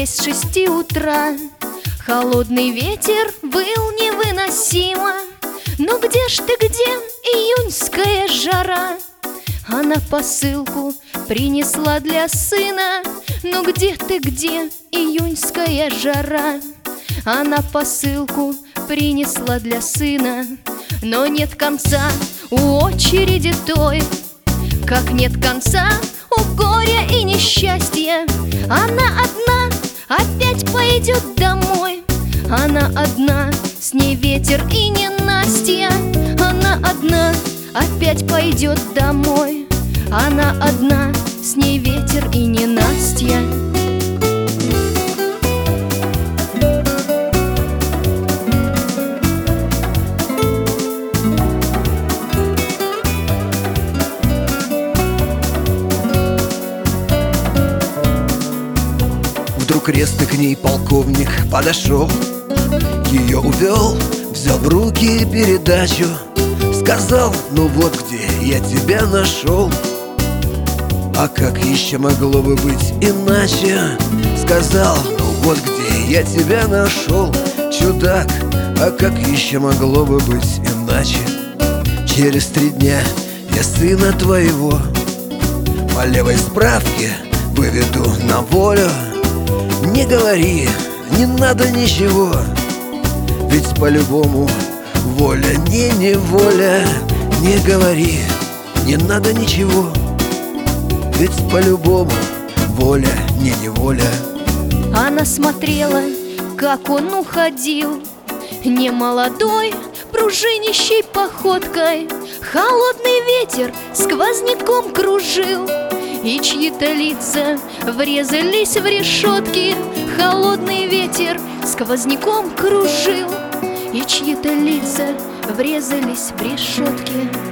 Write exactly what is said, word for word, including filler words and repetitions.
здесь с шести утра. Холодный ветер выл невыносимо. Ну где ж ты, где июньская жара? Она посылку принесла для сына. Ну где ты, где июньская жара? Она посылку принесла для сына. Но нет конца у очереди той, как нет конца у горя и несчастья. Она одна опять пойдет домой. Она одна, с ней ветер и ненастья. Она одна опять пойдет домой. Она одна, с ней ветер и ненастья. Вдруг резко к ней полковник подошел, ее увел, взял в руки передачу, сказал: ну вот где я тебя нашел. А как еще могло бы быть иначе? Сказал: ну вот где я тебя нашел, чудак. А как еще могло бы быть иначе? Через три дня я сына твоего по левой справке выведу на волю. Не говори, не надо ничего, ведь по-любому воля не неволя. Не говори, не надо ничего, ведь по-любому воля не неволя. Она смотрела, как он уходил, не молодой, пружинищей походкой. Холодный ветер сквозняком кружил, и чьи-то лица врезались в решетки. Холодный ветер сквозняком кружил, и чьи-то лица врезались в решетки.